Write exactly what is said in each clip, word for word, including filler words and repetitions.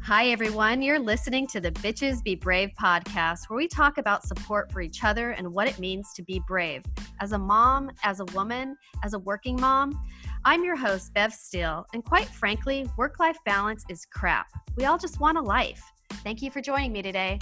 Hi, everyone. You're listening to the Bitches Be Brave podcast, where we talk about support for each other and what it means to be brave. As a mom, as a woman, as a working mom, I'm your host, Bev Steele, and quite frankly, work-life balance is crap. We all just want a life. Thank you for joining me today.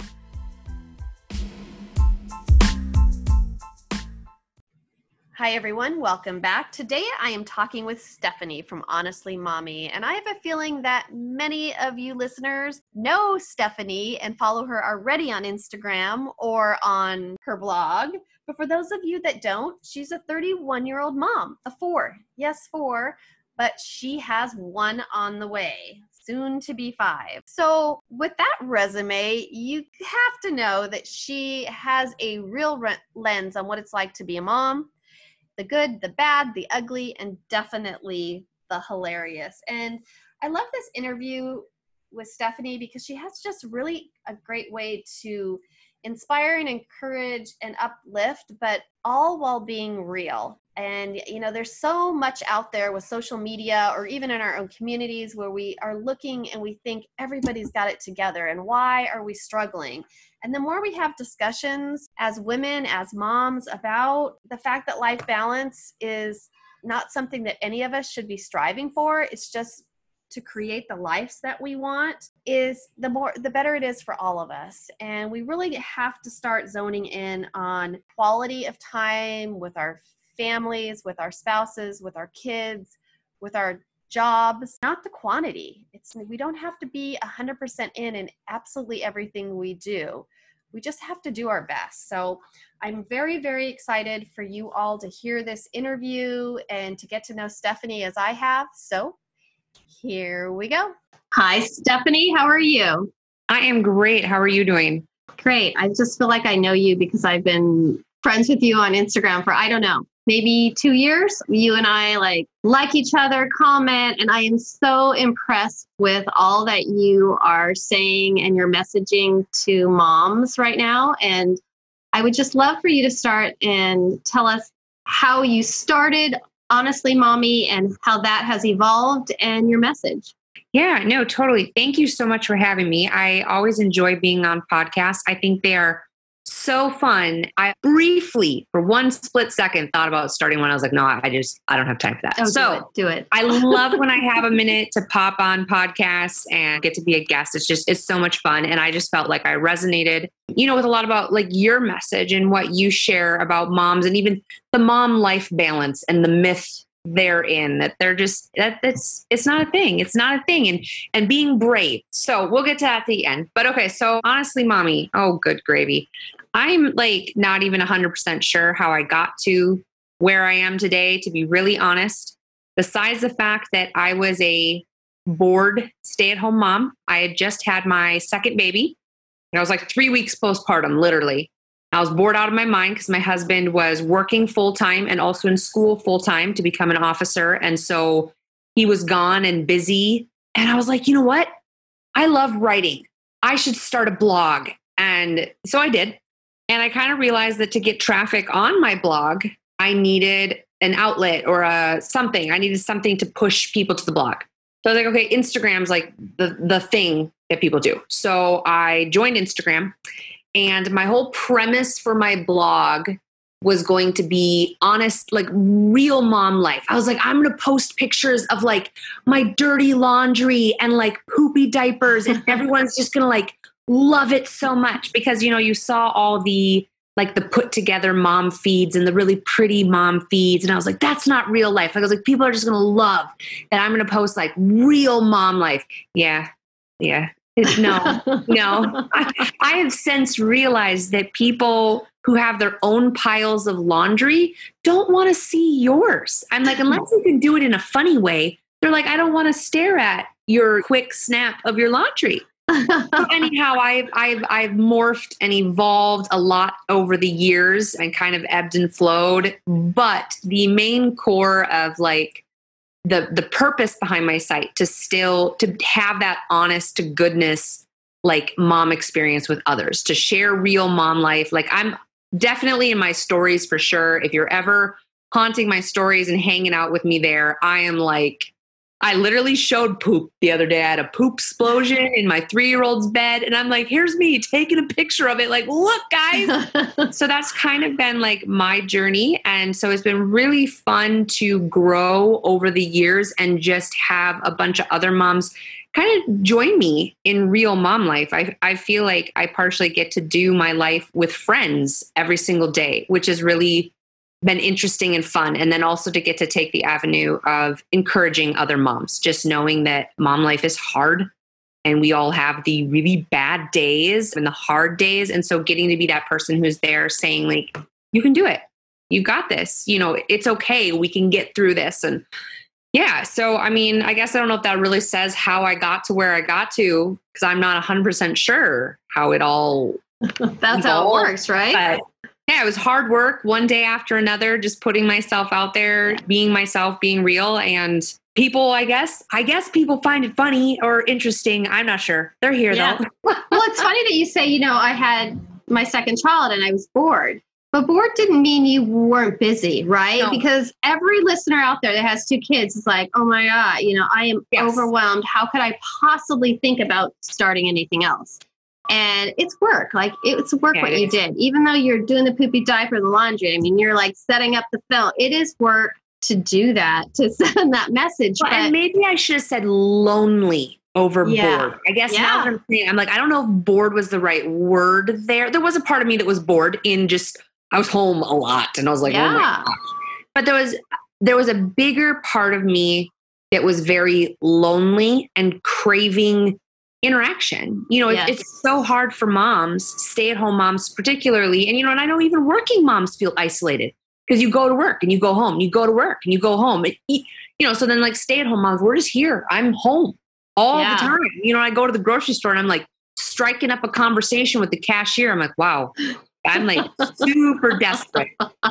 Hi, everyone. Welcome back. Today, I am talking with Stephanie from Honestly Mommy, and I have a feeling that many of you listeners know Stephanie and follow her already on Instagram or on her blog. But for those of you that don't, she's a thirty-one-year-old mom, a four. Yes, four, but she has one on the way, soon to be five. So with that resume, you have to know that she has a real re- lens on what it's like to be a mom. The good, the bad, the ugly, and definitely the hilarious. And I love this interview with Stephanie because she has just really a great way to inspire and encourage and uplift, but all while being real. And, you know, there's so much out there with social media or even in our own communities where we are looking and we think everybody's got it together. And why are we struggling? And the more we have discussions as women, as moms, about the fact that life balance is not something that any of us should be striving for, it's just to create the lives that we want, is the more, the better it is for all of us. And we really have to start zoning in on quality of time with our families, with our spouses, with our kids, with our jobs, not the quantity. It's, we don't have to be one hundred percent in in absolutely everything we do. We just have to do our best. So I'm very, very excited for you all to hear this interview and to get to know Stephanie as I have. So here we go. Hi, Stephanie. How are you? I am great. How are you doing? Great. I just feel like I know you because I've been friends with you on Instagram for, I don't know, maybe two years. You and I like like each other, comment, and I am so impressed with all that you are saying and your messaging to moms right now. And I would just love for you to start and tell us how you started Honestly Mommy and how that has evolved and your message. Yeah, no, totally. Thank you so much for having me. I always enjoy being on podcasts. I think they are so fun. I briefly, for one split second, thought about starting one. I was like, no, I just, I don't have time for that. Oh, so do it. Do it. I love when I have a minute to pop on podcasts and get to be a guest. It's just, it's so much fun. And I just felt like I resonated, you know, with a lot about like your message and what you share about moms and even the mom life balance and the myth therein that they're just, that that's, it's not a thing. It's not a thing. And, and being brave. So we'll get to that at the end, but okay. So Honestly Mommy, oh, good gravy. I'm like not even one hundred percent sure how I got to where I am today, to be really honest. Besides the fact that I was a bored stay-at-home mom, I had just had my second baby. I was like three weeks postpartum, literally. I was bored out of my mind because my husband was working full-time and also in school full-time to become an officer. And so he was gone and busy. And I was like, you know what? I love writing. I should start a blog. And so I did. And I kind of realized that to get traffic on my blog, I needed an outlet or a something. I needed something to push people to the blog. So I was like, okay, Instagram's like the, the thing that people do. So I joined Instagram, and my whole premise for my blog was going to be honest, like real mom life. I was like, I'm going to post pictures of like my dirty laundry and like poopy diapers, and everyone's just going to like love it so much because, you know, you saw all the like the put together mom feeds and the really pretty mom feeds. And I was like, that's not real life. Like, I was like, people are just going to love that I'm going to post like real mom life. Yeah. Yeah. No, no. I, I have since realized that people who have their own piles of laundry don't want to see yours. I'm like, unless you can do it in a funny way, they're like, I don't want to stare at your quick snap of your laundry. So anyhow, I've, I've, I've morphed and evolved a lot over the years and kind of ebbed and flowed. But the main core of like the, the purpose behind my site to still, to have that honest to goodness, like mom experience with others, to share real mom life. Like I'm definitely in my stories for sure. If you're ever haunting my stories and hanging out with me there, I am like I literally showed poop the other day. I had a poop explosion in my three-year-old's bed. And I'm like, here's me taking a picture of it. Like, look, guys. So that's kind of been like my journey. And so it's been really fun to grow over the years and just have a bunch of other moms kind of join me in real mom life. I, I feel like I partially get to do my life with friends every single day, which is really been interesting and fun. And then also to get to take the avenue of encouraging other moms, just knowing that mom life is hard and we all have the really bad days and the hard days. And so getting to be that person who's there saying like, you can do it. You got this, you know, it's okay. We can get through this. And yeah, so, I mean, I guess I don't know if that really says how I got to where I got to, because I'm not one hundred percent sure how it all That's how it works, right? But yeah, it was hard work one day after another, just putting myself out there, being myself, being real. And people, I guess, I guess people find it funny or interesting. I'm not sure. They're here yeah. though. Well, it's funny that you say, you know, I had my second child and I was bored. But bored didn't mean you weren't busy, right? No. Because every listener out there that has two kids is like, oh my God, you know, I am yes. overwhelmed. How could I possibly think about starting anything else? And it's work. Like it's work yeah, what you did. Even though you're doing the poopy diaper, the laundry, I mean, you're like setting up the film. It is work to do that, to send that message. Well, but, and maybe I should have said lonely over yeah. bored. I guess yeah. now that I'm saying, I'm like, I don't know if bored was the right word there. There was a part of me that was bored in just, I was home a lot and I was like, yeah. oh my gosh. But there was, there was a bigger part of me that was very lonely and craving interaction. You know, yes. it's, it's so hard for moms, stay-at-home moms particularly. And, you know, and I know even working moms feel isolated because you go to work and you go home, you go to work and you go home. And, you know, so then like stay-at-home moms, we're just here. I'm home all yeah. the time. You know, I go to the grocery store and I'm like striking up a conversation with the cashier. I'm like, wow, I'm like super desperate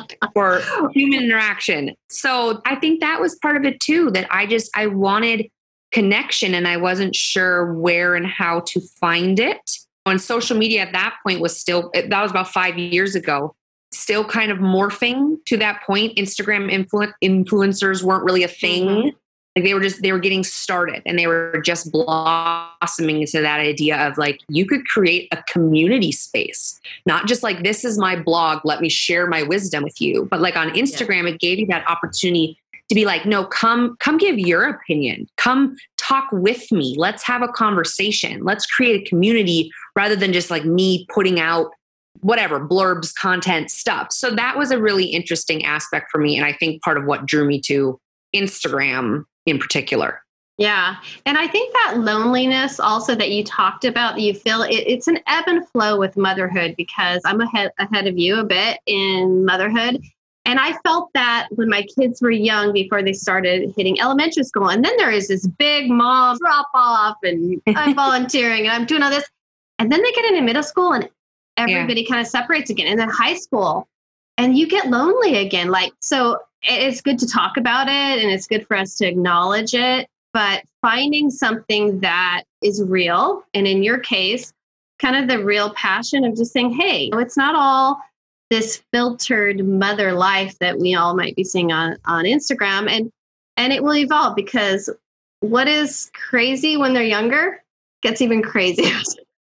for human interaction. So I think that was part of it too, that I just, I wanted connection and I wasn't sure where and how to find it. On social media at that point was still, that was about five years ago, still kind of morphing to that point. Instagram influ- influencers weren't really a thing. Mm-hmm. Like they were just, they were getting started and they were just blossoming into that idea of like, you could create a community space, not just like, this is my blog, let me share my wisdom with you. But like on Instagram, yeah. it gave you that opportunity to be like, no, come, come give your opinion. Come talk with me. Let's have a conversation. Let's create a community rather than just like me putting out whatever blurbs, content stuff. So that was a really interesting aspect for me. And I think part of what drew me to Instagram in particular. Yeah. And I think that loneliness also that you talked about, that you feel it, it's an ebb and flow with motherhood, because I'm ahead, ahead of you a bit in motherhood. And I felt that when my kids were young, before they started hitting elementary school. And then there is this big mom drop off and I'm volunteering and I'm doing all this. And then they get into middle school and everybody yeah. kind of separates again. And then high school and you get lonely again. Like, so it's good to talk about it and it's good for us to acknowledge it. But finding something that is real, and in your case, kind of the real passion of just saying, hey, it's not all this filtered mother life that we all might be seeing on, on Instagram. And, and it will evolve, because what is crazy when they're younger gets even crazier.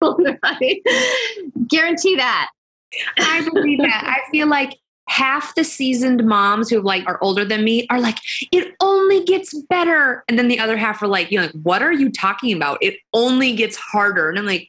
Right? Guarantee that. I believe that. I feel like half the seasoned moms who like are older than me are like, it only gets better. And then the other half are like, you know, like, what are you talking about? It only gets harder. And I'm like,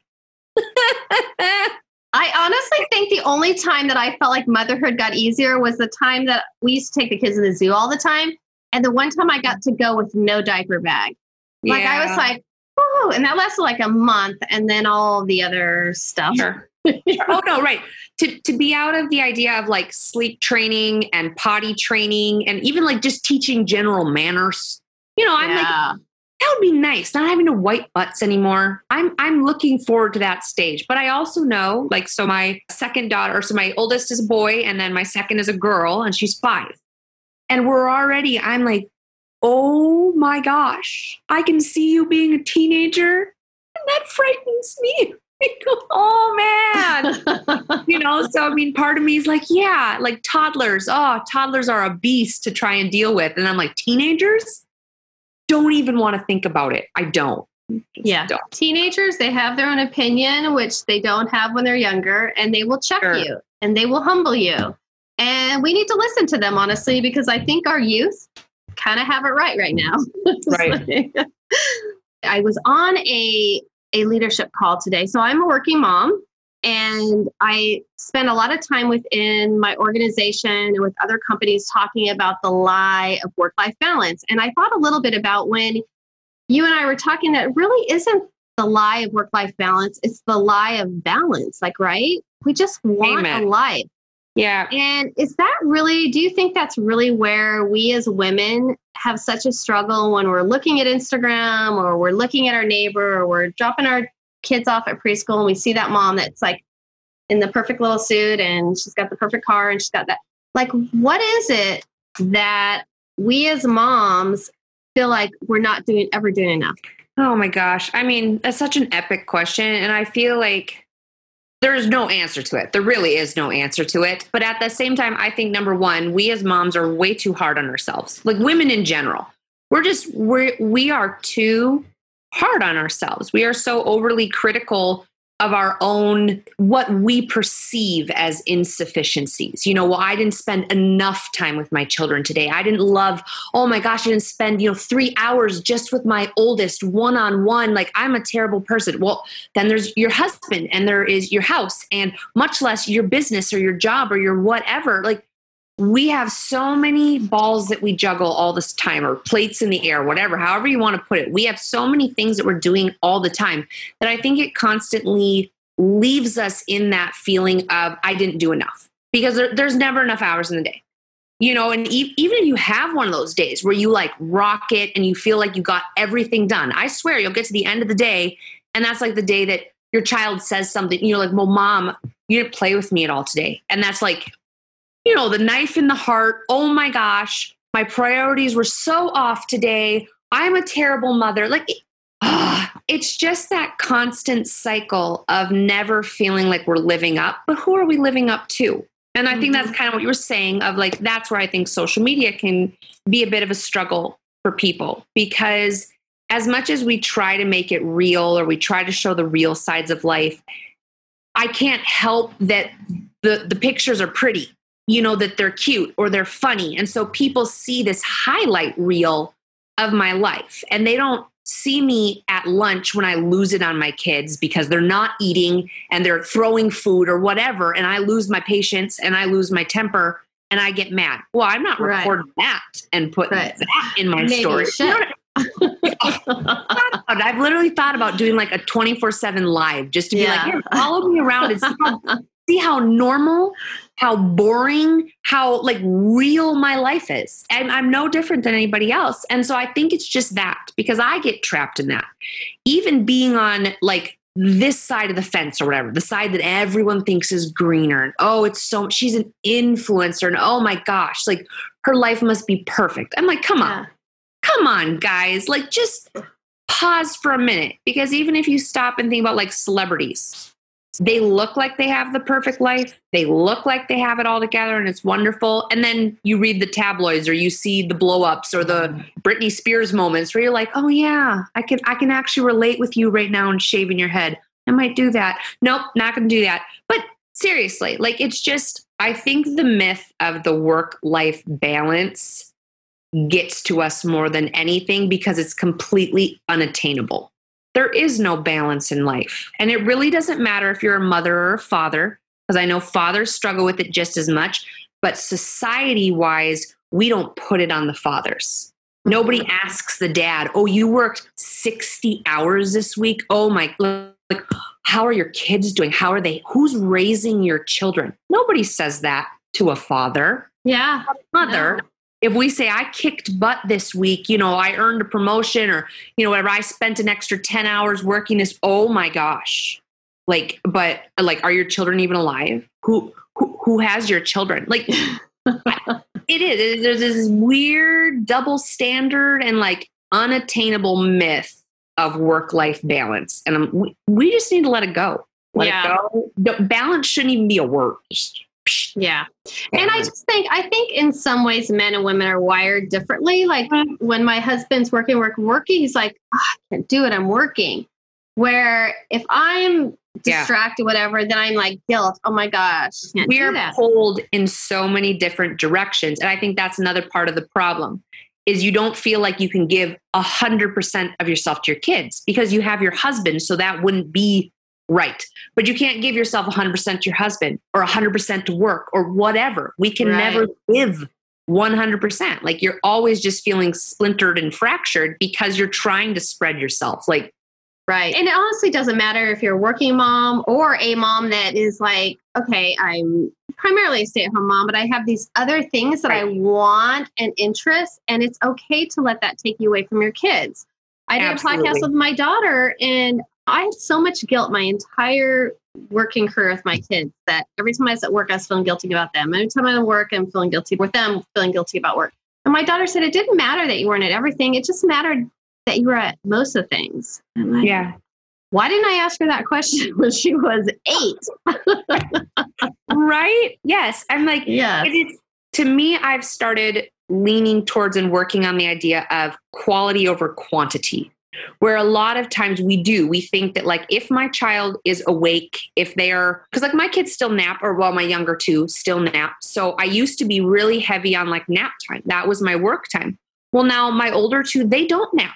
I honestly think the only time that I felt like motherhood got easier was the time that we used to take the kids to the zoo all the time. And the one time I got to go with no diaper bag. Like yeah. I was like, oh, and that lasted like a month. And then all the other stuff. Sure. Oh, no, right. To to be out of the idea of like sleep training and potty training and even like just teaching general manners. You know, I'm yeah. like, that would be nice, not having to wipe butts anymore. I'm I'm looking forward to that stage. But I also know, like, so my second daughter, so my oldest is a boy and then my second is a girl and she's five. And we're already, I'm like, oh my gosh, I can see you being a teenager. And that frightens me. Oh man. You know, so I mean, part of me is like, yeah, like toddlers. Oh, toddlers are a beast to try and deal with. And I'm like, teenagers? don't even want to think about it. I don't. Just yeah. don't. Teenagers, they have their own opinion, which they don't have when they're younger, and they will check Sure. you and they will humble you. And we need to listen to them, honestly, because I think our youth kind of have it right right now. Right. I was on a, a leadership call today. So I'm a working mom, and I spend a lot of time within my organization and with other companies talking about the lie of work-life balance. And I thought a little bit about when you and I were talking, that really isn't the lie of work-life balance. It's the lie of balance. Like, right? We just want Amen. a life. Yeah. And is that really, do you think that's really where we as women have such a struggle when we're looking at Instagram, or we're looking at our neighbor, or we're dropping our kids off at preschool and we see that mom that's like in the perfect little suit and she's got the perfect car and she's got that, like, what is it that we as moms feel like we're not doing, ever doing enough? Oh my gosh. I mean, that's such an epic question. And I feel like there's no answer to it. There really is no answer to it. But at the same time, I think number one, we as moms are way too hard on ourselves. Like women in general, we're just, we're, we are too hard on ourselves. We are so overly critical of our own, what we perceive as insufficiencies. You know, well, I didn't spend enough time with my children today. I didn't love, oh my gosh, I didn't spend, you know, three hours just with my oldest one-on-one. Like, I'm a terrible person. Well, then there's your husband and there is your house, and much less your business or your job or your whatever. Like, we have so many balls that we juggle all this time, or plates in the air, whatever, however you want to put it. We have so many things that we're doing all the time that I think it constantly leaves us in that feeling of, I didn't do enough, because there, there's never enough hours in the day. You know, and e- even if you have one of those days where you like rock it and you feel like you got everything done, I swear you'll get to the end of the day, and that's like the day that your child says something, and you're like, well, mom, you didn't play with me at all today. And that's like, you know, the knife in the heart. Oh my gosh, my priorities were so off today. I'm a terrible mother. Like, uh, it's just that constant cycle of never feeling like we're living up. But who are we living up to? And I mm-hmm. think that's kind of what you were saying of like, that's where I think social media can be a bit of a struggle for people, because as much as we try to make it real, or we try to show the real sides of life, I can't help that the, the pictures are pretty. You know, that they're cute or they're funny. And so people see this highlight reel of my life, and they don't see me at lunch when I lose it on my kids because they're not eating and they're throwing food or whatever. And I lose my patience and I lose my temper and I get mad. Well, I'm not right. recording that and putting right. that in my Maybe story. You know I've literally thought about doing like a twenty-four seven live just to be yeah. like, here, follow me around and see how, see how normal, how boring, how like real my life is. And I'm no different than anybody else. And so I think it's just that, because I get trapped in that. Even being on like this side of the fence or whatever, the side that everyone thinks is greener. And oh, it's so, she's an influencer. And oh my gosh, like her life must be perfect. I'm like, come yeah. on, come on, guys. Like, just pause for a minute. Because even if you stop and think about like celebrities, they look like they have the perfect life. They look like they have it all together and it's wonderful. And then you read the tabloids or you see the blow ups or the Britney Spears moments where you're like, oh yeah, I can, I can actually relate with you right now and shaving your head. I might do that. Nope, not going to do that. But seriously, like, it's just, I think the myth of the work-life balance gets to us more than anything because it's completely unattainable. There is no balance in life. And it really doesn't matter if you're a mother or a father, because I know fathers struggle with it just as much, but society-wise, we don't put it on the fathers. Nobody asks the dad, oh, you worked sixty hours this week? Oh my, like, how are your kids doing? How are they? Who's raising your children? Nobody says that to a father. Yeah. A mother. No. If we say, I kicked butt this week, you know, I earned a promotion, or, you know, whatever, I spent an extra ten hours working this, oh my gosh. Like, but like, are your children even alive? Who, who, who has your children? Like, it is, there's this weird double standard and like unattainable myth of work-life balance. And um, we, we just need to let it go. Let yeah. it go. Balance shouldn't even be a word. Just psh, Yeah. And I just think, I think in some ways, men and women are wired differently. Like when my husband's working, working, working, he's like, oh, I can't do it. I'm working. Where if I'm distracted, yeah. whatever, then I'm like guilt. Oh my gosh. Can't we do are that. pulled in so many different directions. And I think that's another part of the problem is you don't feel like you can give a hundred percent of yourself to your kids because you have your husband. So that wouldn't be right. But you can't give yourself a hundred percent to your husband or a hundred percent to work or whatever. We can right. never give one hundred percent. Like you're always just feeling splintered and fractured because you're trying to spread yourself. Like, right. And it honestly doesn't matter if you're a working mom or a mom that is like, okay, I'm primarily a stay-at-home mom, but I have these other things that right. I want and interest, and it's okay to let that take you away from your kids. I did Absolutely. a podcast with my daughter, and I had so much guilt my entire working career with my kids that every time I was at work, I was feeling guilty about them. Every time I'm at work, I'm feeling guilty with them, feeling guilty about work. And my daughter said it didn't matter that you weren't at everything. It just mattered that you were at most of things. And like, yeah. Why didn't I ask her that question when she was eight? Right? Yes. I'm like, yes. It is, to me, I've started leaning towards and working on the idea of quality over quantity, where a lot of times we do, we think that like, if my child is awake, if they are, because like my kids still nap, or well, my younger two still nap. So I used to be really heavy on like nap time. That was my work time. Well, now my older two, they don't nap.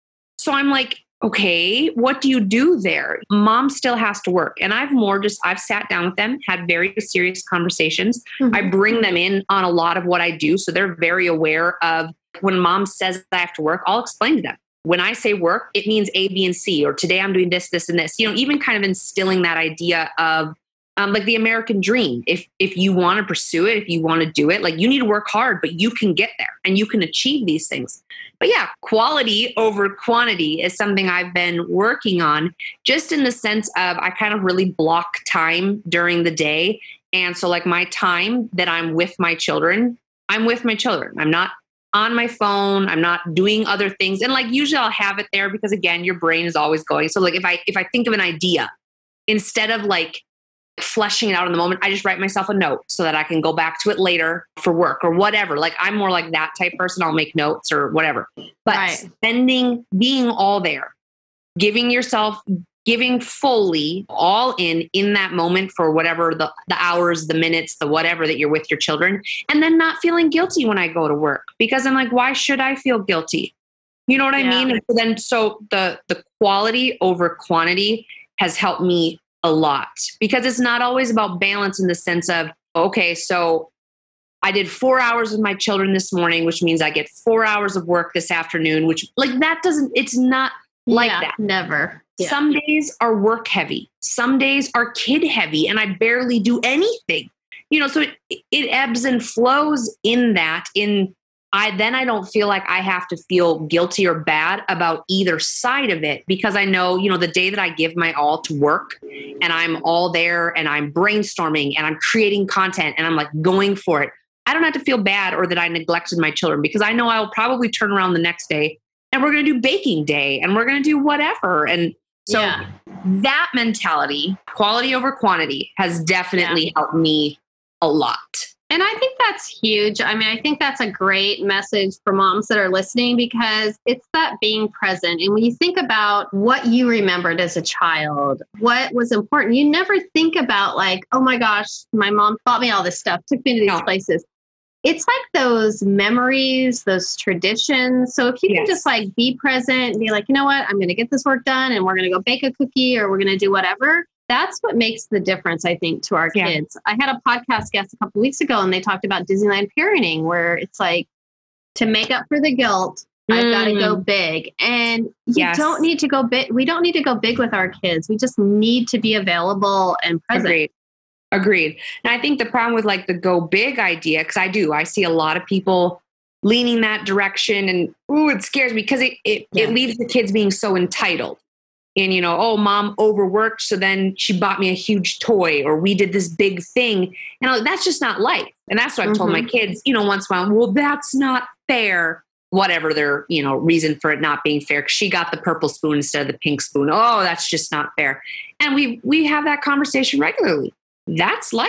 So I'm like, okay, what do you do there? Mom still has to work. And I've more just, I've sat down with them, had very serious conversations. Mm-hmm. I bring them in on a lot of what I do. So they're very aware of when mom says I have to work, I'll explain to them. When I say work, it means A, B, and C, or today I'm doing this, this, and this, you know, even kind of instilling that idea of um, like the American dream. If, if you want to pursue it, if you want to do it, like you need to work hard, but you can get there and you can achieve these things. But yeah, quality over quantity is something I've been working on, just in the sense of I kind of really block time during the day. And so like my time that I'm with my children, I'm with my children. I'm not on my phone. I'm not doing other things. And like usually I'll have it there because again, your brain is always going. So like if I if I think of an idea, instead of like fleshing it out in the moment, I just write myself a note so that I can go back to it later for work or whatever. Like I'm more like that type person. I'll make notes or whatever. But right. spending, being all there, giving yourself, giving fully all in, in that moment for whatever the, the hours, the minutes, the whatever that you're with your children, and then not feeling guilty when I go to work because I'm like, why should I feel guilty? You know what yeah. I mean? And so then, so the, the quality over quantity has helped me a lot because it's not always about balance in the sense of, okay, so I did four hours with my children this morning, which means I get four hours of work this afternoon, which like that doesn't, it's not like yeah, that. Never. Yeah. Some days are work heavy. Some days are kid heavy and I barely do anything, you know, so it, it ebbs and flows in that in I then I don't feel like I have to feel guilty or bad about either side of it because I know, you know, the day that I give my all to work and I'm all there and I'm brainstorming and I'm creating content and I'm like going for it, I don't have to feel bad or that I neglected my children because I know I'll probably turn around the next day and we're going to do baking day and we're going to do whatever. And so yeah. that mentality, quality over quantity, has definitely yeah. helped me a lot. And I think that's huge. I mean, I think that's a great message for moms that are listening because it's that being present. And when you think about what you remembered as a child, what was important, you never think about like, oh my gosh, my mom taught me all this stuff, took me to these no. places. It's like those memories, those traditions. So if you yes. can just like be present and be like, you know what, I'm going to get this work done and we're going to go bake a cookie or we're going to do whatever. That's what makes the difference, I think, to our yeah. kids. I had a podcast guest a couple of weeks ago and they talked about Disneyland parenting, where it's like to make up for the guilt, mm. I've got to go big. And you yes. don't need to go big. We don't need to go big with our kids. We just need to be available and present. Agreed. Agreed. And I think the problem with like the go big idea, because I do, I see a lot of people leaning that direction and ooh, it scares me because it, it, yeah. it leaves the kids being so entitled. And, you know, oh, mom overworked, so then she bought me a huge toy or we did this big thing. And I'm like, that's just not life. And that's what I've mm-hmm. told my kids, you know, once in a while, well, that's not fair. Whatever their, you know, reason for it not being fair. 'Cause she got the purple spoon instead of the pink spoon. Oh, that's just not fair. And we we have that conversation regularly. That's life.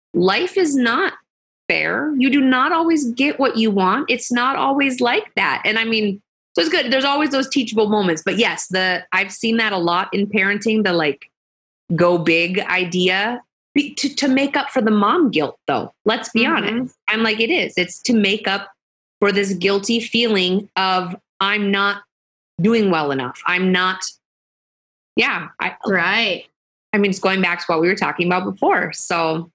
life is not fair. You do not always get what you want. It's not always like that. And I mean, so it's good. There's always those teachable moments. But yes, the I've seen that a lot in parenting, the like go big idea be, to, to make up for the mom guilt, though. Let's be mm-hmm. honest. I'm like, it is. It's to make up for this guilty feeling of I'm not doing well enough. I'm not. Yeah. I, right. I mean, it's going back to what we were talking about before. So.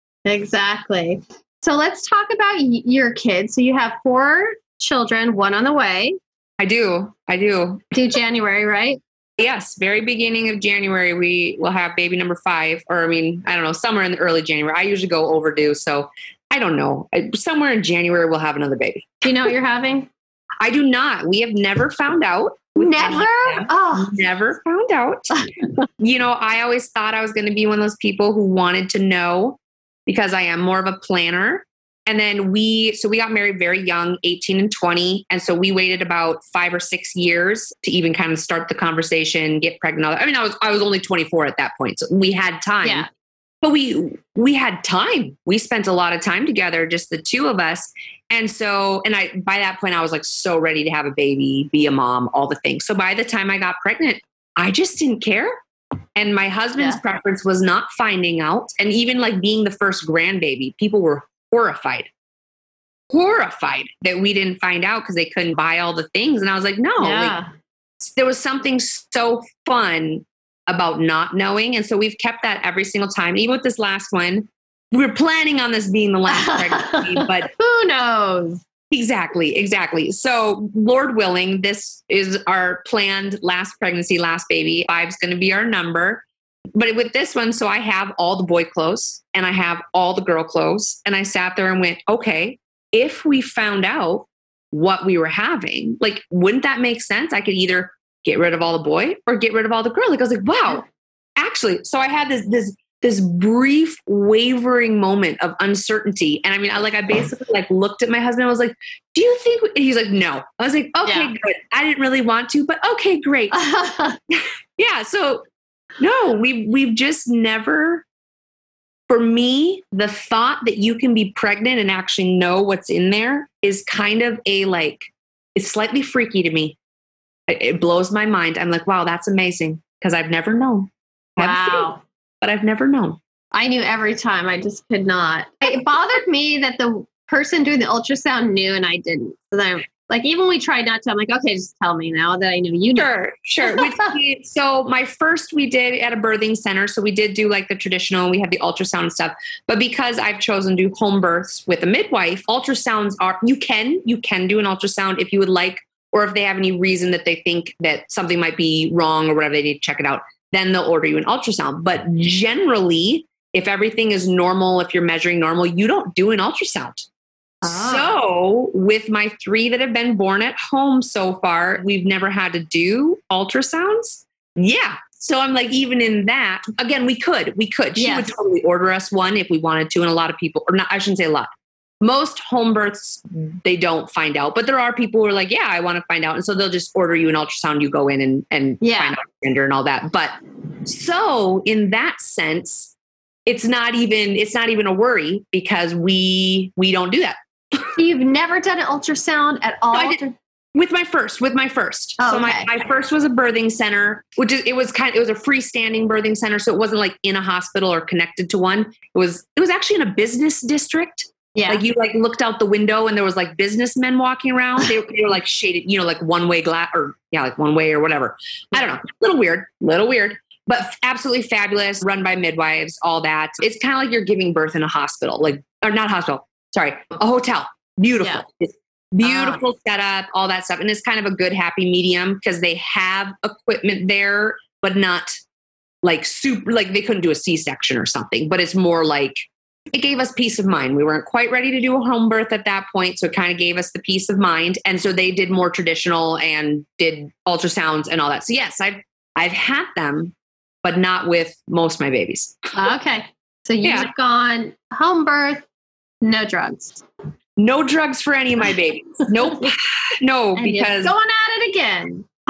Exactly. So let's talk about y- your kids. So you have four children, one on the way. I do. I do. Due January, right? Yes. Very beginning of January, we will have baby number five, or I mean, I don't know, somewhere in the early January. I usually go overdue. So I don't know. Somewhere in January, we'll have another baby. Do you know what you're having? I do not. We have never found out. Never? Oh. Never found out. You know, I always thought I was going to be one of those people who wanted to know because I am more of a planner. And then we, so we got married very young, eighteen and twenty. And so we waited about five or six years to even kind of start the conversation, get pregnant. I mean, I was, I was only twenty-four at that point. So we had time, yeah. but we, we had time. We spent a lot of time together, just the two of us. And so, and I, by that point I was like so ready to have a baby, be a mom, all the things. So by the time I got pregnant, I just didn't care. And my husband's yeah. preference was not finding out. And even like being the first grandbaby, people were horrified, horrified that we didn't find out because they couldn't buy all the things. And I was like, no, yeah. like, there was something so fun about not knowing. And so we've kept that every single time. Even with this last one, we were planning on this being the last pregnancy, but who knows? Exactly, exactly. So Lord willing, this is our planned last pregnancy, last baby. Five's going to be our number. But with this one, so I have all the boy clothes and I have all the girl clothes. And I sat there and went, okay, if we found out what we were having, like, wouldn't that make sense? I could either get rid of all the boy or get rid of all the girl. Like, I was like, wow, actually. So I had this, this, this brief wavering moment of uncertainty. And I mean, I like, I basically like looked at my husband. I was like, do you think, we-? He's like, no. I was like, okay, yeah. good. I didn't really want to, but okay, great. Yeah. So no, we, we've just never, for me, the thought that you can be pregnant and actually know what's in there is kind of a, like, it's slightly freaky to me. It, it blows my mind. I'm like, wow, that's amazing. Cause I've never known. Wow. But I've never known. I knew every time. I just could not. It bothered me that the person doing the ultrasound knew and I didn't. So I'm like, even when we tried not to, I'm like, okay, just tell me now that I know you know. Sure, sure. With me, so my first we did at a birthing center. So we did do like the traditional, we had the ultrasound and stuff. But because I've chosen to do home births with a midwife, ultrasounds are, you can, you can do an ultrasound if you would like, or if they have any reason that they think that something might be wrong or whatever, they need to check it out. Then they'll order you an ultrasound. But generally, if everything is normal, if you're measuring normal, you don't do an ultrasound. Ah. So with my three that have been born at home so far, we've never had to do ultrasounds. Yeah. So I'm like, even in that, again, we could, we could. She yes. would totally order us one if we wanted to. And a lot of people, or not, I shouldn't say a lot. Most home births, they don't find out. But there are people who are like, yeah, I want to find out. And so they'll just order you an ultrasound. You go in and, and yeah. find out gender and all that. But so in that sense, it's not even, it's not even a worry because we, we don't do that. You've never done an ultrasound at all? No, I did, with my first, with my first. Oh, so okay. my, my first was a birthing center, which is, it was kind of, it was a freestanding birthing center. So it wasn't like in a hospital or connected to one. It was, it was actually in a business district. Yeah. Like you like looked out the window and there was like businessmen walking around. They, they were like shaded, you know, like one way glass or yeah, like one way or whatever. I don't know. Little weird, little weird, but absolutely fabulous. Run by midwives, all that. It's kind of like you're giving birth in a hospital, like, or not hospital. Sorry, a hotel. Beautiful. Yeah. It's beautiful uh, setup, all that stuff. And it's kind of a good happy medium because they have equipment there, but not like super, like they couldn't do a C-section or something, but it's more like, it gave us peace of mind. We weren't quite ready to do a home birth at that point. So it kind of gave us the peace of mind. And so they did more traditional and did ultrasounds and all that. So yes, I've, I've had them, but not with most of my babies. Okay. So you've yeah. gone home birth, no drugs. No drugs for any of my babies. Nope. No, and because going at it again.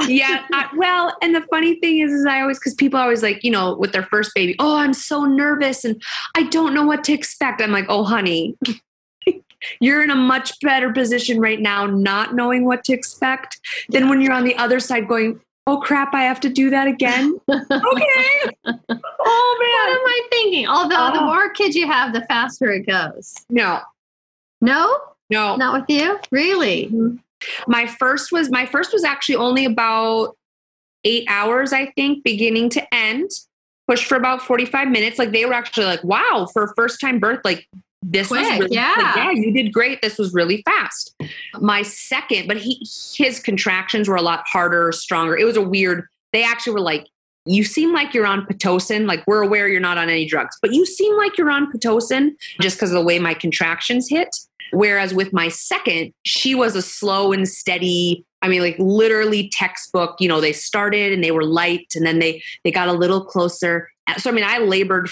Yeah. I, well, and the funny thing is, is I always, cause people are always like, you know, with their first baby, oh, I'm so nervous and I don't know what to expect. I'm like, oh, honey, you're in a much better position right now, not knowing what to expect than when you're on the other side going, oh crap, I have to do that again. Okay. Oh man. What am I thinking? Although Oh. the more kids you have, the faster it goes. No, No? no. Not with you? Really? My first was, my first was actually only about eight hours, I think, beginning to end, pushed for about forty-five minutes. Like they were actually like, wow, for a first time birth, like this Quick, was really, yeah. like, yeah, you did great. This was really fast. My second, but he, his contractions were a lot harder, stronger. It was a weird, they actually were like, you seem like you're on Pitocin. Like we're aware you're not on any drugs, but you seem like you're on Pitocin just because of the way my contractions hit. Whereas with my second, she was a slow and steady, I mean, like literally textbook, you know, they started and they were light and then they, they got a little closer. So, I mean, I labored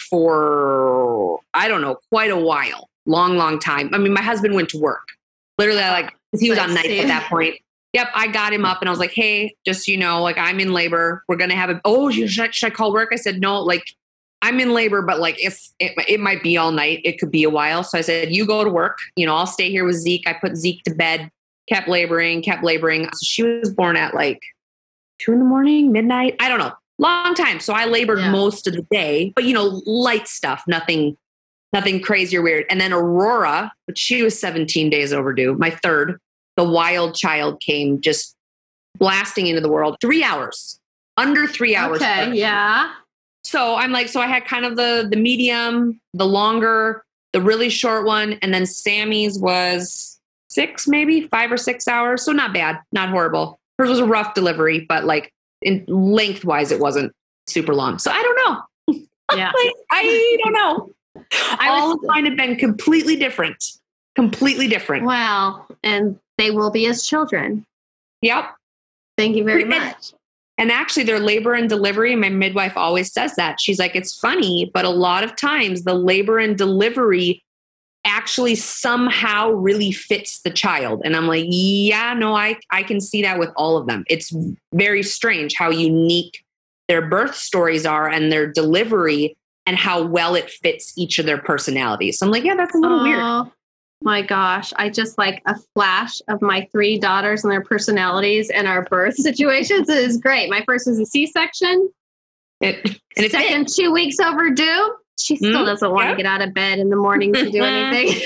for, I don't know, quite a while, long, long time. I mean, my husband went to work literally like, he was on nights at that point. Yep. I got him up and I was like, hey, just, so you know, like I'm in labor. We're going to have a, oh, should, should I call work? I said, no, like I'm in labor, but like it's, it, it might be all night. It could be a while. So I said, you go to work, you know, I'll stay here with Zeke. I put Zeke to bed, kept laboring, kept laboring. So she was born at like two in the morning, midnight. I don't know. Long time. So I labored Yeah. most of the day, but you know, light stuff, nothing, nothing crazy or weird. And then Aurora, but she was seventeen days overdue. My third, the wild child came just blasting into the world. Three hours, under three hours. Okay. Yeah. So I'm like, so I had kind of the, the medium, the longer, the really short one. And then Sammy's was six, maybe five or six hours. So not bad, not horrible. Hers was a rough delivery, but like in lengthwise, it wasn't super long. So I don't know. Yeah. Like, I don't know. I All was- of mine have been completely different, completely different. Wow. And they will be as children. Yep. Thank you very And- much. And actually their labor and delivery, my midwife always says that. She's like, it's funny, but a lot of times the labor and delivery actually somehow really fits the child. And I'm like, yeah, no, I, I can see that with all of them. It's very strange how unique their birth stories are and their delivery and how well it fits each of their personalities. So I'm like, yeah, that's a little weird. Oh my gosh. I just like a flash of my three daughters and their personalities and our birth situations. It is great. My first was a C-section. It, and it Second, fits. two weeks overdue. She still Mm, doesn't want yeah. to get out of bed in the morning to do anything.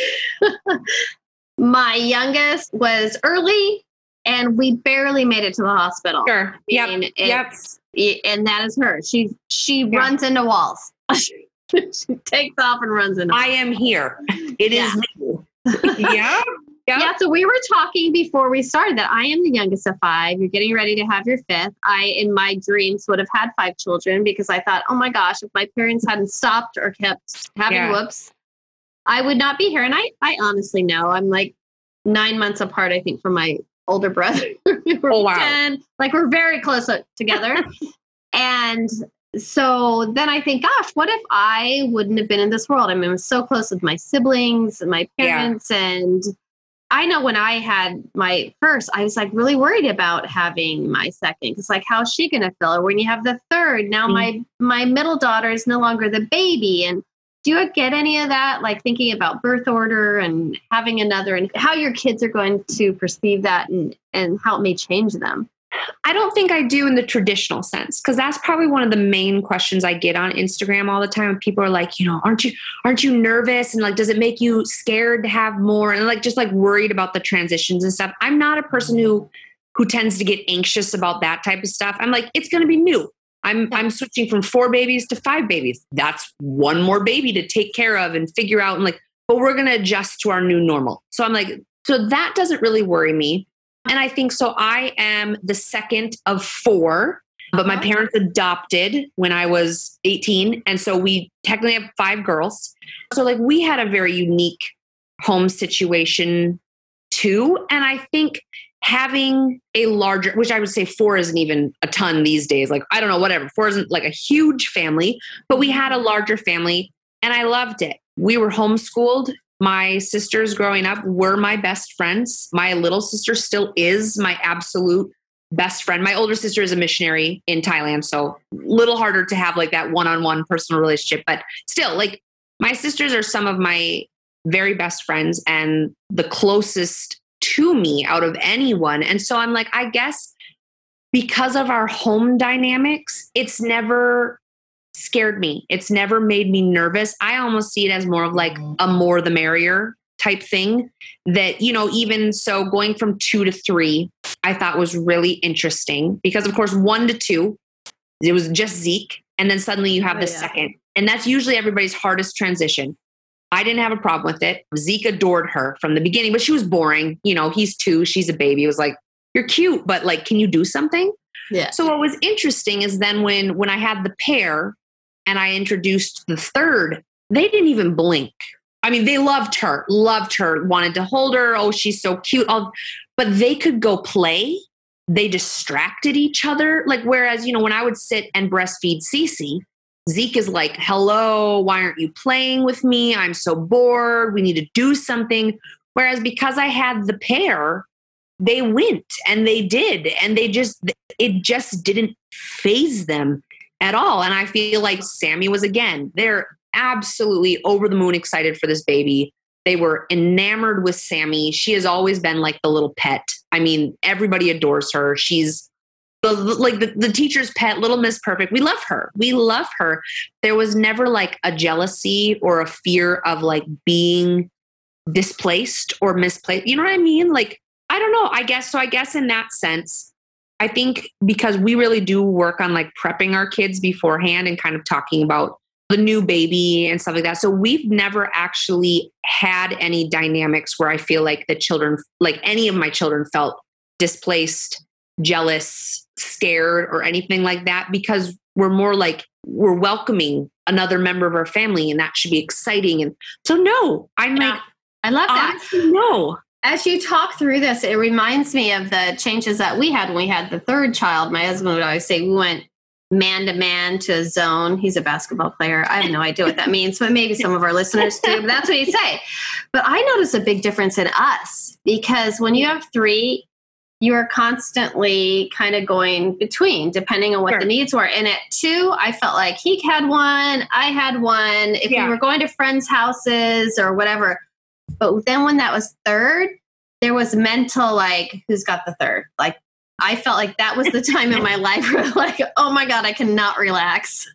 My youngest was early and we barely made it to the hospital. Sure. I Yep. mean, Yep. it's- it- and that is her. She she Yeah. runs into walls. she takes off and runs into I am here. It is me. Yeah. Yeah. Yeah, so we were talking before we started that I am the youngest of five. You're getting ready to have your fifth. I, in my dreams, would have had five children because I thought, oh my gosh, if my parents hadn't stopped or kept having Yeah. whoops, I would not be here. And I, I honestly know I'm like nine months apart, I think, from my older brother. We're Oh, wow. ten, like we're very close together. And so then I think, gosh, what if I wouldn't have been in this world? I mean, I was so close with my siblings and my Yeah. parents. And I know when I had my first, I was like really worried about having my second. Because like, how's she going to feel? Or when you have the third, now Mm. my my middle daughter is no longer the baby. And do you get any of that? Like thinking about birth order and having another and how your kids are going to perceive that and, and how it may change them? I don't think I do in the traditional sense, because that's probably one of the main questions I get on Instagram all the time. People are like, you know, aren't you aren't you nervous? And like, does it make you scared to have more? And like, just like worried about the transitions and stuff. I'm not a person who who tends to get anxious about that type of stuff. I'm like, it's going to be new. I'm Yeah. I'm switching from four babies to five babies. That's one more baby to take care of and figure out. And like, but we're going to adjust to our new normal. So I'm like, so that doesn't really worry me. And I think so. I am the second of four, but my parents adopted when I was eighteen. And so we technically have five girls. So like we had a very unique home situation too. And I think having a larger, which I would say four isn't even a ton these days. Like, I don't know, whatever. Four isn't like a huge family, but we had a larger family and I loved it. We were homeschooled. My sisters growing up were my best friends. My little sister still is my absolute best friend. My older sister is a missionary in Thailand, so a little harder to have like that one-on-one personal relationship. But still, like my sisters are some of my very best friends and the closest to me out of anyone. And so I'm like, I guess because of our home dynamics, it's never scared me. It's never made me nervous. I almost see it as more of like a more the merrier type thing that, you know, even so going from two to three, I thought was really interesting because of course, one to two, it was just Zeke. And then suddenly you have oh, the yeah. second, and that's usually everybody's hardest transition. I didn't have a problem with it. Zeke adored her from the beginning, but she was boring. You know, he's two, she's a baby. It was like, you're cute, but like, can you do something? Yeah. So what was interesting is then when, when I had the pair and I introduced the third, they didn't even blink. I mean, they loved her, loved her, wanted to hold her. Oh, she's so cute. All, but they could go play. They distracted each other. Like, whereas, you know, when I would sit and breastfeed Cece, Zeke is like, hello, why aren't you playing with me? I'm so bored. We need to do something. Whereas because I had the pair, they went and they did. And they just, it just didn't faze them at all. And I feel like Sammy was, again, they're absolutely over the moon excited for this baby. They were enamored with Sammy. She has always been like the little pet. I mean, everybody adores her. She's the, like the, the teacher's pet, little Miss Perfect. We love her. We love her. There was never like a jealousy or a fear of like being displaced or misplaced. You know what I mean? Like, I don't know. I guess, so I guess in that sense, I think because we really do work on like prepping our kids beforehand and kind of talking about the new baby and stuff like that. So we've never actually had any dynamics where I feel like the children, like any of my children felt displaced, jealous, scared, or anything like that, because we're more like, we're welcoming another member of our family and that should be exciting. And so, no, I'm yeah, like, I love that. Honestly, no. As you talk through this, it reminds me of the changes that we had when we had the third child. My husband would always say we went man to man to a zone. He's a basketball player. I have no idea what that means, but maybe some of our listeners do. But that's what he'd say. But I noticed a big difference in us because when you have three, you are constantly kind of going between, depending on what sure. the needs were. And at two, I felt like he had one, I had one. If yeah. we were going to friends' houses or whatever. But then when that was third, there was mental, like, who's got the third? Like, I felt like that was the time in my life where like, oh my God, I cannot relax.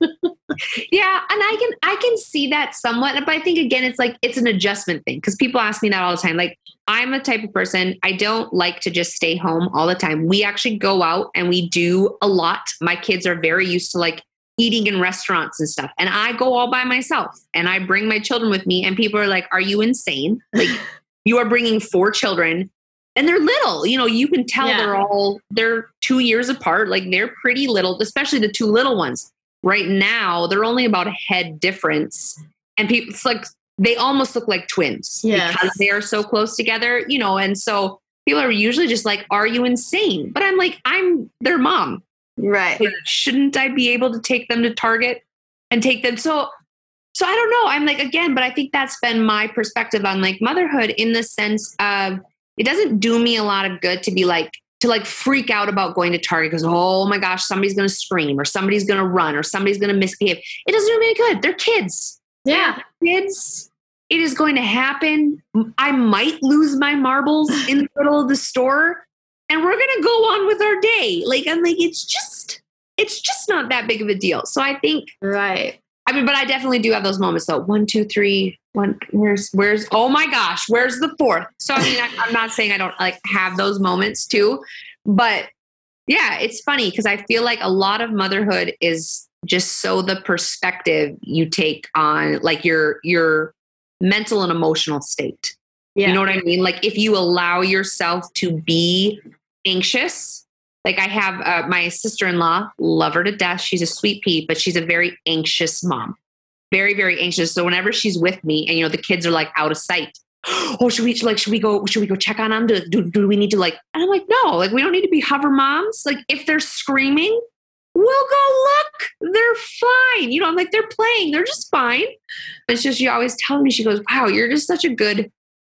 Yeah. And I can, I can see that somewhat, but I think again, it's like, it's an adjustment thing. Cause people ask me that all the time. Like I'm a type of person, I don't like to just stay home all the time. We actually go out and we do a lot. My kids are very used to like eating in restaurants and stuff. And I go all by myself and I bring my children with me and people are like, are you insane? Like you are bringing four children. And they're little, you know, you can tell yeah. they're all, they're two years apart. Like they're pretty little, especially the two little ones. Right now, they're only about a head difference. And people, it's like, they almost look like twins yes. because they are so close together, you know? And so people are usually just like, are you insane? But I'm like, I'm their mom. Right. Like, shouldn't I be able to take them to Target and take them? So, so I don't know. I'm like, again, but I think that's been my perspective on like motherhood in the sense of, it doesn't do me a lot of good to be like, to like freak out about going to Target because, oh my gosh, somebody's going to scream or somebody's going to run or somebody's going to misbehave. It doesn't do me any good. They're kids. Yeah. They're kids. It is going to happen. I might lose my marbles in the middle of the store and we're going to go on with our day. Like, I'm like, it's just, it's just not that big of a deal. So I think, right. I mean, but I definitely do have those moments though. One, two, three, one, where's, where's, oh my gosh, where's the fourth? So, I mean, I, I'm not saying I don't like have those moments too, but yeah, it's funny because I feel like a lot of motherhood is just so the perspective you take on like your, your mental and emotional state. Yeah. You know what I mean? Like if you allow yourself to be anxious, like I have uh, my sister-in-law, love her to death. She's a sweet pea, but she's a very anxious mom. Very, very anxious. So whenever she's with me and, you know, the kids are like out of sight. Oh, should we like, should we go, should we go check on them? Do, do, do we need to like, and I'm like, no, like we don't need to be hover moms. Like if they're screaming, we'll go look, they're fine. You know, I'm like, they're playing. They're just fine. It's just, she always tells me, she goes, wow, you're just such a good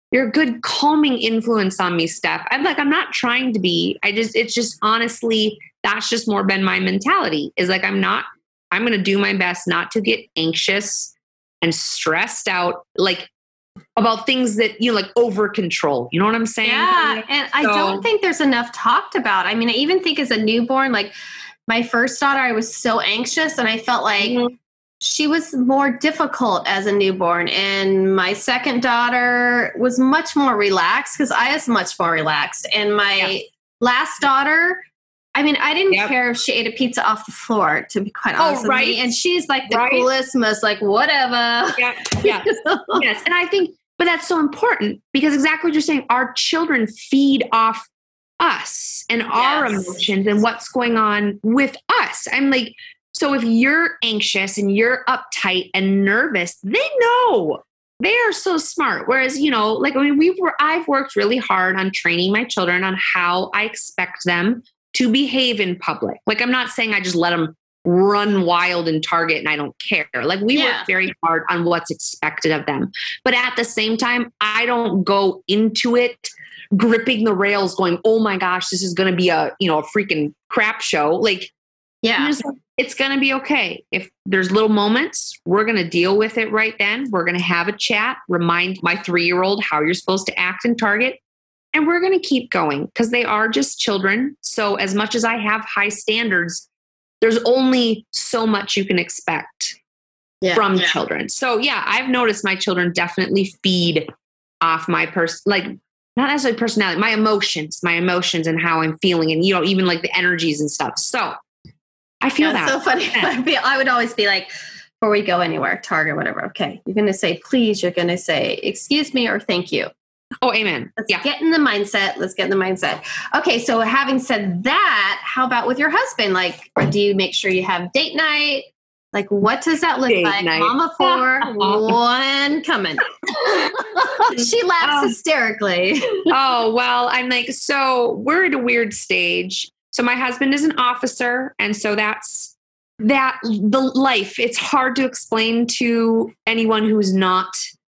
you're a good calming influence on me, Steph. I'm like, I'm not trying to be. I just, it's just honestly, that's just more been my mentality is like, I'm not, I'm going to do my best not to get anxious and stressed out, like about things that, you know, like over control. You know what I'm saying? Yeah. And I So- don't think there's enough talked about. I mean, I even think as a newborn, like my first daughter, I was so anxious and I felt like Mhm. she was more difficult as a newborn. And my second daughter was much more relaxed because I was much more relaxed. And my Yeah. last daughter, I mean, I didn't Yep. care if she ate a pizza off the floor, to be quite Oh, honest with right. me. And she's like the Right. coolest, most like whatever. Yeah. Yeah. Yes. And I think, but that's so important because exactly what you're saying, our children feed off us and our Yes. emotions and what's going on with us. I'm like, so if you're anxious and you're uptight and nervous, they know. They are so smart. Whereas, you know, like I mean, we were I've worked really hard on training my children on how I expect them to behave in public. Like I'm not saying I just let them run wild in Target and I don't care. Like we Yeah. work very hard on what's expected of them. But at the same time, I don't go into it gripping the rails going, oh my gosh, this is going to be a, you know, a freaking crap show. Like, Yeah. I'm just like, it's going to be okay. If there's little moments, we're going to deal with it right then. We're going to have a chat, remind my three-year-old how you're supposed to act in Target. And we're going to keep going because they are just children. So as much as I have high standards, there's only so much you can expect Yeah. from Yeah. children. So yeah, I've noticed my children definitely feed off my person, like not necessarily personality, my emotions, my emotions and how I'm feeling and, you know, even like the energies and stuff. So I feel Yeah, that. it's so funny. Yeah. I'd be- I would always be like, before we go anywhere, Target, whatever. Okay. You're going to say, please, you're going to say, excuse me, or thank you. Oh, amen. Let's Yeah. get in the mindset. Let's get in the mindset. Okay. So having said that, how about with your husband? Like, or do you make sure you have date night? Like, what does that look Date like? night. Mama four, one coming. She laughs Oh. hysterically. Oh, well, I'm like, so we're at a weird stage. So my husband is an officer. And so that's that the life. It's hard to explain to anyone who's not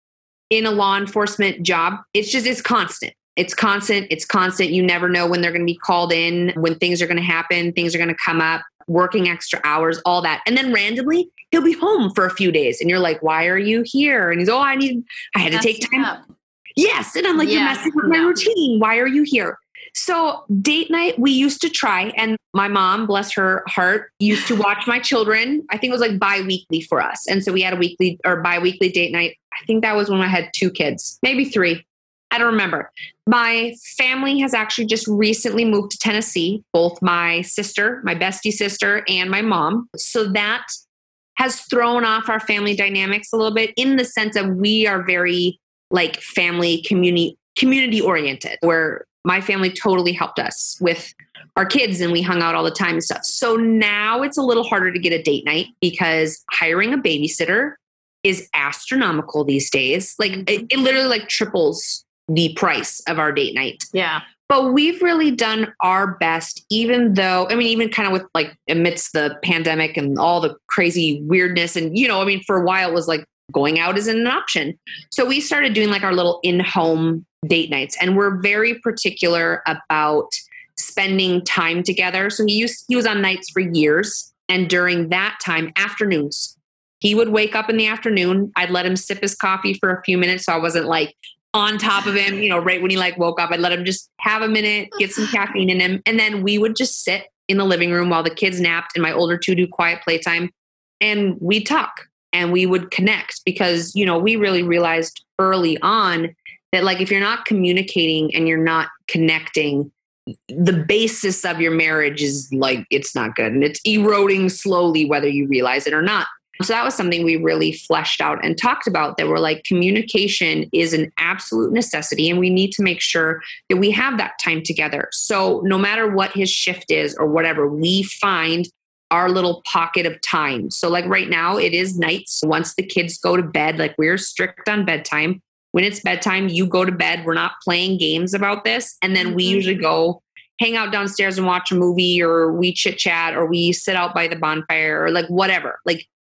in a law enforcement job. It's just, it's constant. It's constant. It's constant. You never know when they're going to be called in, when things are going to happen, things are going to come up, working extra hours, all that. And then randomly he'll be home for a few days and you're like, why are you here? And he's, oh, I need, I had to take time. Up. Yes. And I'm like, you're Yeah, messing with my no. routine. Why are you here? So date night, we used to try. And my mom, bless her heart, used to watch my children. I think it was like bi-weekly for us. And so we had a weekly or bi-weekly date night. I think that was when I had two kids, maybe three. I don't remember. My family has actually just recently moved to Tennessee, both my sister, my bestie sister, and my mom. So that has thrown off our family dynamics a little bit in the sense of we are very like family community community oriented, where my family totally helped us with our kids and we hung out all the time and stuff. So now it's a little harder to get a date night because hiring a babysitter is astronomical these days. Like it, it literally like triples the price of our date night. Yeah. But we've really done our best, even though, I mean, even kind of with like amidst the pandemic and all the crazy weirdness. And, you know, I mean, for a while it was like going out isn't an option. So we started doing like our little in-home date nights. And we're very particular about spending time together. So he used, he was on nights for years. And during that time, afternoons, he would wake up in the afternoon. I'd let him sip his coffee for a few minutes. So I wasn't like on top of him, you know, right when he like woke up, I'd let him just have a minute, get some caffeine in him. And then we would just sit in the living room while the kids napped and my older two do quiet playtime. And we'd talk and we would connect because, you know, we really realized early on that like, if you're not communicating and you're not connecting, the basis of your marriage is like, it's not good and it's eroding slowly, whether you realize it or not. So that was something we really fleshed out and talked about, that we're like, communication is an absolute necessity and we need to make sure that we have that time together. So no matter what his shift is or whatever, we find our little pocket of time. So like right now it is nights. Once the kids go to bed, like we're strict on bedtime. When it's bedtime, you go to bed. We're not playing games about this. And then we usually go hang out downstairs and watch a movie, or we chit chat, or we sit out by the bonfire, or like whatever. Like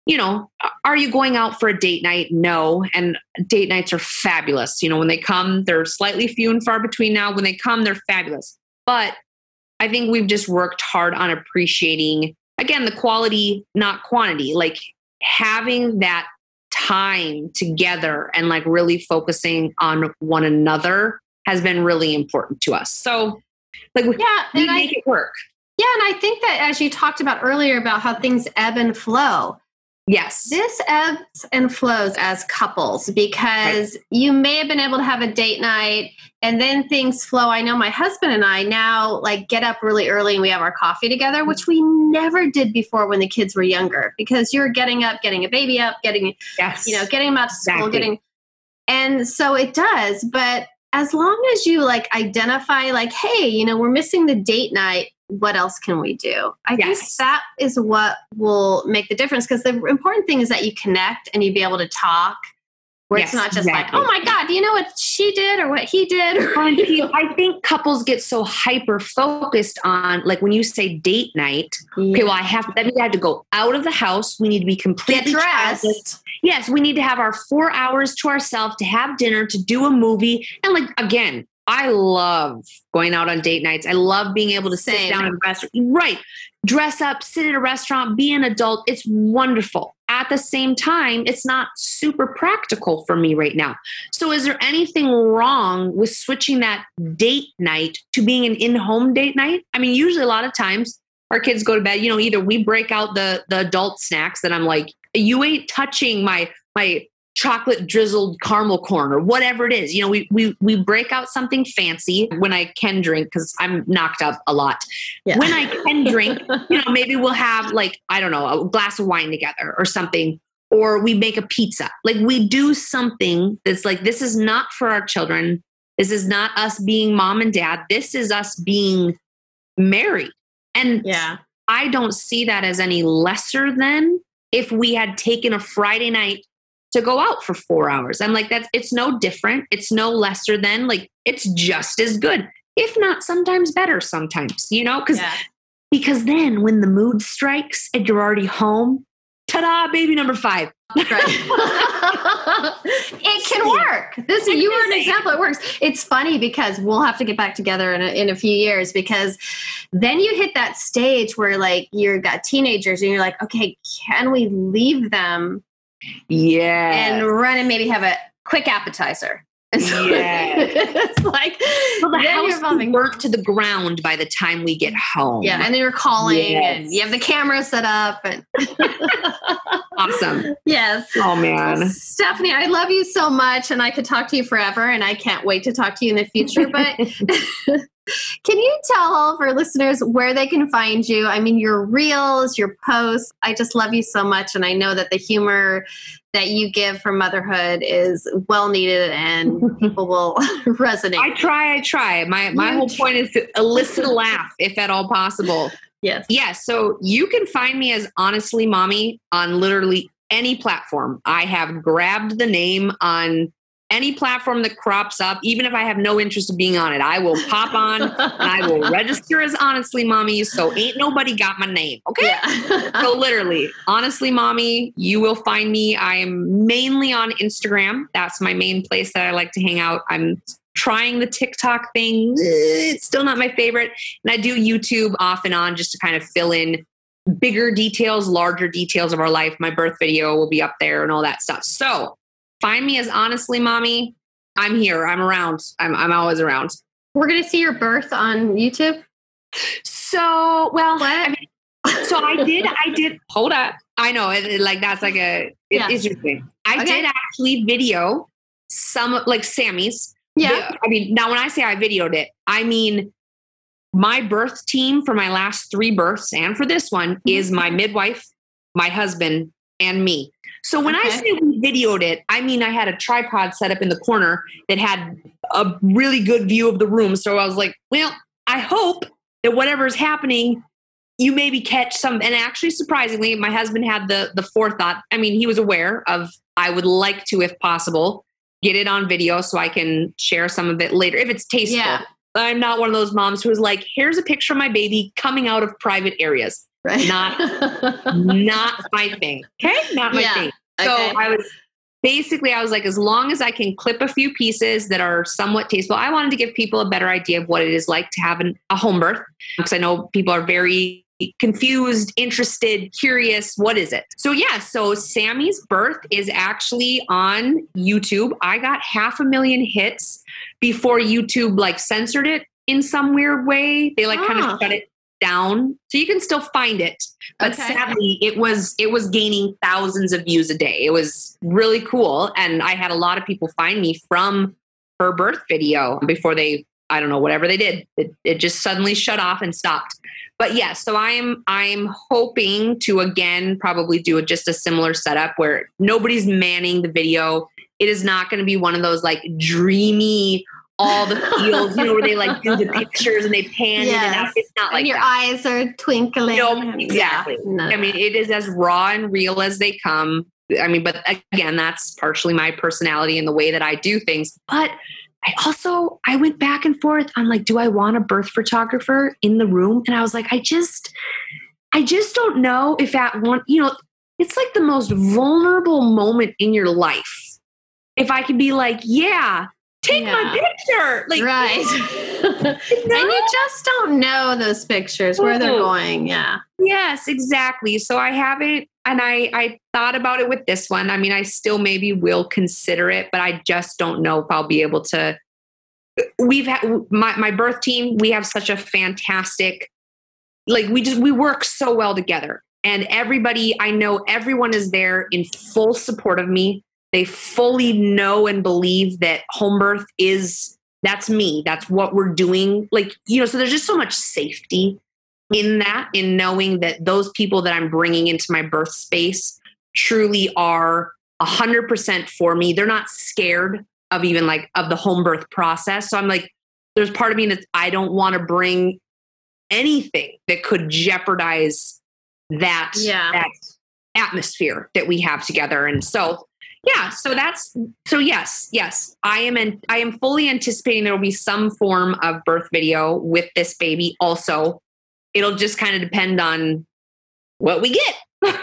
you know, are you going out for a date night? No. And date nights are fabulous. You know, when they come, they're slightly few and far between now. When they come, they're fabulous. But I think we've just worked hard on appreciating, again, the quality, not quantity, like having that time together and like really focusing on one another has been really important to us. So like yeah, we and make I, it work. Yeah. And I think that as you talked about earlier about how things ebb and flow, yes, this ebbs and flows as couples because right. you may have been able to have a date night and then things flow. I know my husband and I now like get up really early and we have our coffee together, which we never did before when the kids were younger, because you're getting up, getting a baby up, getting, yes. you know, getting them out to school, exactly. getting, and so it does. But as long as you like identify like, hey, you know, we're missing the date night, what else can we do? I yes. think that is what will make the difference, because the important thing is that you connect and you be able to talk, where yes, it's not just exactly. like, oh my God, do you know what she did or what he did? I think couples get so hyper focused on, like when you say date night, yeah. okay, well, I have, that means I have to go out of the house. We need to be completely Get dressed. childless. Yes, we need to have our four hours to ourselves to have dinner, to do a movie. And like, again, I love going out on date nights. I love being able to Same. sit down in a restaurant, right? Dress up, sit at a restaurant, be an adult. It's wonderful. At the same time, it's not super practical for me right now. So is there anything wrong with switching that date night to being an in-home date night? I mean, usually a lot of times our kids go to bed, you know, either we break out the the adult snacks that I'm like, you ain't touching my my chocolate drizzled caramel corn or whatever it is. You know, we we we break out something fancy when I can drink, because I'm knocked up a lot. Yeah. When I can drink, you know, maybe we'll have like, I don't know, a glass of wine together or something, or we make a pizza. Like we do something that's like, this is not for our children. This is not us being mom and dad. This is us being married. And yeah. I don't see that as any lesser than if we had taken a Friday night to go out for four hours. I'm like, that's, it's no different. It's no lesser than, like, it's just as good. If not, sometimes better sometimes, you know, because, yeah. because then when the mood strikes and you're already home, ta-da, baby number five. Right. It can work. This you were an example. It works. It's funny because we'll have to get back together in a, in a few years, because then you hit that stage where like you've got teenagers and you're like, okay, can we leave them? Yeah. And run and maybe have a quick appetizer. And so yeah. It's like, well, the then house will burnt to the ground by the time we get home. Yeah. And then you're calling yes. and you have the camera set up and awesome. Yes. Oh man. Well, Stephanie, I love you so much and I could talk to you forever and I can't wait to talk to you in the future. But can you tell all of our listeners where they can find you? I mean, your reels, your posts. I just love you so much. And I know that the humor that you give for motherhood is well needed and people will resonate. I try, I try. My my whole point is to elicit a laugh, if at all possible. Yes. Yes. So you can find me as Honestly Mommy on literally any platform. I have grabbed the name on any platform that crops up, even if I have no interest in being on it. I will pop on and I will register as Honestly Mommy. So ain't nobody got my name. Okay. Yeah. So literally, Honestly Mommy, you will find me. I am mainly on Instagram. That's my main place that I like to hang out. I'm trying the TikTok thing. It's still not my favorite. And I do YouTube off and on just to kind of fill in bigger details, larger details of our life. My birth video will be up there and all that stuff. So find me as Honestly Mommy. I'm here. I'm around. I'm I'm always around. We're going to see your birth on YouTube? So, well, what? I mean, so I did, I did, hold up. I know, it, it, like, that's like a, it, yeah. it's interesting. I okay. did actually video some, like Sammy's. Yeah. I mean, now when I say I videoed it, I mean, my birth team for my last three births and for this one mm-hmm. is my midwife, my husband, and me. So when okay. I say we videoed it, I mean, I had a tripod set up in the corner that had a really good view of the room. So I was like, well, I hope that whatever's happening, you maybe catch some. And actually, surprisingly, my husband had the the forethought. I mean, he was aware of, I would like to, if possible, get it on video so I can share some of it later if it's tasteful. Yeah. I'm not one of those moms who's like, here's a picture of my baby coming out of private areas. Right. Not, not my thing. Okay. Not my Yeah. thing. So Okay. I was basically, I was like, as long as I can clip a few pieces that are somewhat tasteful, I wanted to give people a better idea of what it is like to have an, a home birth. Because I know people are very confused, interested, curious. What is it? So yeah, so Sammy's birth is actually on YouTube. I got half a million hits before YouTube like censored it in some weird way. They like kind Ah. of shut it down. So you can still find it. But Okay. sadly, it was it was gaining thousands of views a day. It was really cool. And I had a lot of people find me from her birth video before they, I don't know, whatever they did. It, it just suddenly shut off and stopped. But yeah, so I'm I'm hoping to again probably do a, just a similar setup where nobody's manning the video. It is not going to be one of those like dreamy, all the feels, you know, where they like do the pictures and they pan in and out. Yes. It's not like And your that. eyes are twinkling. No, exactly. Yeah. No. I mean, it is as raw and real as they come. I mean, but again, that's partially my personality and the way that I do things. But I also, I went back and forth on like, do I want a birth photographer in the room? And I was like, I just, I just don't know if at one, you know, it's like the most vulnerable moment in your life. If I could be like, yeah, take Yeah. my picture. Like, Right. you know? And you just don't know those pictures, where they're Mhm. going. Yeah. Yes, exactly. So I haven't, and I, I thought about it with this one. I mean, I still maybe will consider it, but I just don't know if I'll be able to. We've had my, my birth team. We have such a fantastic, like we just, we work so well together, and everybody, I know everyone is there in full support of me. They fully know and believe that home birth is, that's me. That's what we're doing. Like, you know, so there's just so much safety in that, in knowing that those people that I'm bringing into my birth space truly are a hundred percent for me. They're not scared of even like of the home birth process. So I'm like, there's part of me that I don't want to bring anything that could jeopardize that, Yeah. that atmosphere that we have together. And so, yeah, so that's, so yes, yes, I am, in, I am fully anticipating there will be some form of birth video with this baby also. It'll just kind of depend on what we get.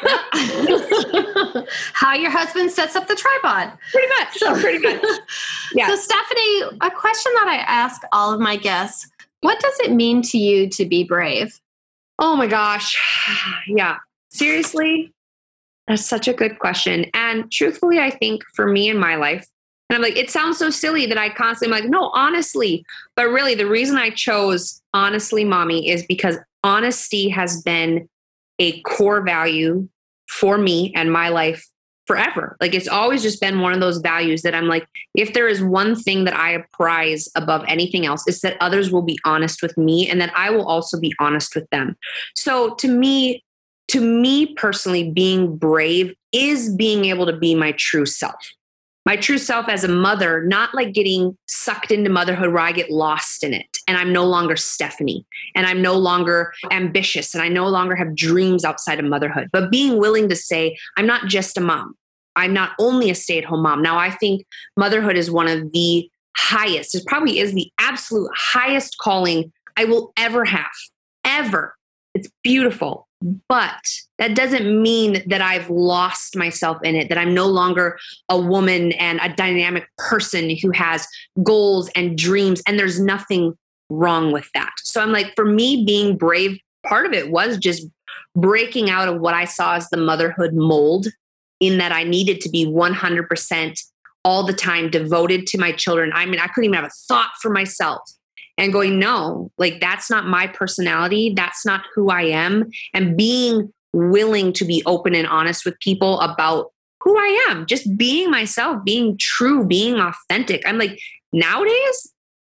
How your husband sets up the tripod. Pretty much. So, pretty much. Yeah. So Stephanie, a question that I ask all of my guests, what does it mean to you to be brave? Oh my gosh. Yeah. Seriously, that's such a good question. And truthfully, I think for me in my life, and I'm like, it sounds so silly that I constantly am like, no, honestly. But really, the reason I chose Honestly Mommy is because honesty has been a core value for me and my life forever. Like it's always just been one of those values that I'm like, if there is one thing that I prize above anything else, it's that others will be honest with me and that I will also be honest with them. So to me, to me personally, being brave is being able to be my true self. My true self as a mother, not like getting sucked into motherhood where I get lost in it and I'm no longer Stephanie and I'm no longer ambitious and I no longer have dreams outside of motherhood, but being willing to say, I'm not just a mom. I'm not only a stay-at-home mom. Now, I think motherhood is one of the highest, it probably is the absolute highest calling I will ever have, ever. It's beautiful. But that doesn't mean that I've lost myself in it, that I'm no longer a woman and a dynamic person who has goals and dreams. And there's nothing wrong with that. So I'm like, for me, being brave, part of it was just breaking out of what I saw as the motherhood mold, in that I needed to be one hundred percent all the time devoted to my children. I mean, I couldn't even have a thought for myself. And going, no, like that's not my personality. That's not who I am. And being willing to be open and honest with people about who I am, just being myself, being true, being authentic. I'm like, nowadays,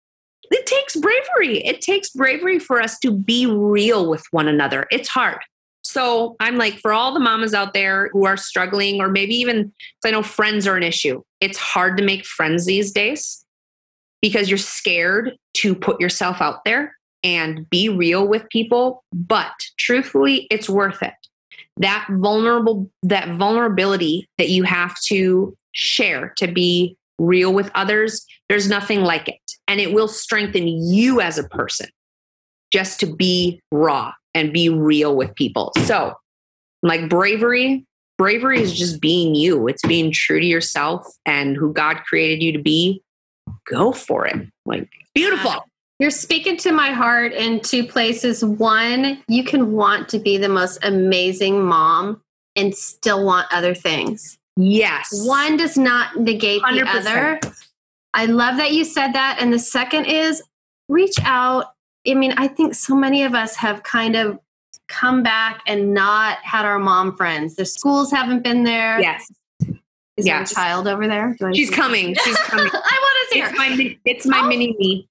it takes bravery. It takes bravery for us to be real with one another. It's hard. So I'm like, for all the mamas out there who are struggling, or maybe even, I know friends are an issue. It's hard to make friends these days, because you're scared to put yourself out there and be real with people. But truthfully, it's worth it. That vulnerable, that vulnerability that you have to share to be real with others, there's nothing like it. And it will strengthen you as a person just to be raw and be real with people. So like bravery, bravery is just being you. It's being true to yourself and who God created you to be. Go for it. Like, beautiful. You're speaking to my heart in two places. One, you can want to be the most amazing mom and still want other things. Yes. One does not negate one hundred percent. the other. I love that you said that. And the second is reach out. I mean, I think so many of us have kind of come back and not had our mom friends. The schools haven't been there. Yes. Is yes. there a child over there? Do I She's see coming. She's coming. I want to see it's her. My, it's my Oh. mini me.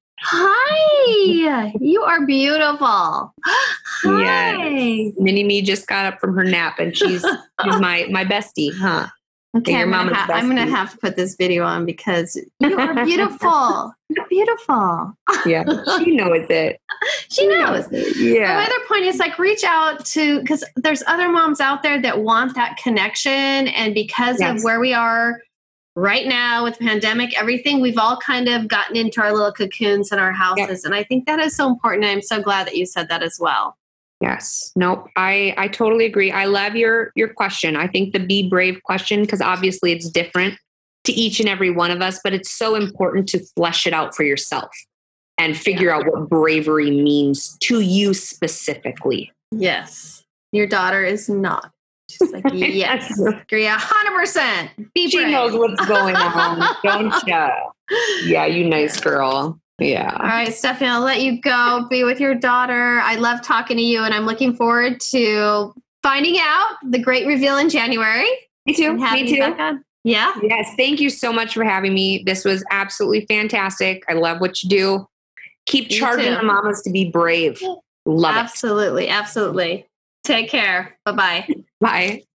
Hi. You are beautiful. Hi. Yes. Mini me just got up from her nap and she's she's my my bestie, huh? Okay, your I'm gonna, mama's ha- I'm gonna bestie. have to put this video on because you are beautiful. You're beautiful. Yeah, she knows it. She knows. Yeah. My other point is like reach out to, because there's other moms out there that want that connection. And because Yes. of where we are right now with the pandemic, everything, we've all kind of gotten into our little cocoons in our houses. Yep. And I think that is so important. I'm so glad that you said that as well. Yes. Nope. I, I totally agree. I love your, your question. I think the be brave question, because obviously it's different to each and every one of us, but it's so important to flesh it out for yourself and figure Yeah. out what bravery means to you specifically. Yes. Your daughter is not. She's like, yes, agree a hundred percent. Be She brave. knows what's going on, don't you? Yeah, you nice girl. Yeah. All right, Stephanie, I'll let you go. Be with your daughter. I love talking to you, and I'm looking forward to finding out the great reveal in January. Me too. And having Me you too. back on. Yeah. Yes. Thank you so much for having me. This was absolutely fantastic. I love what you do. Keep You charging too. the mamas to be brave. Love Absolutely. Absolutely. Take care. Bye-bye. it. Bye.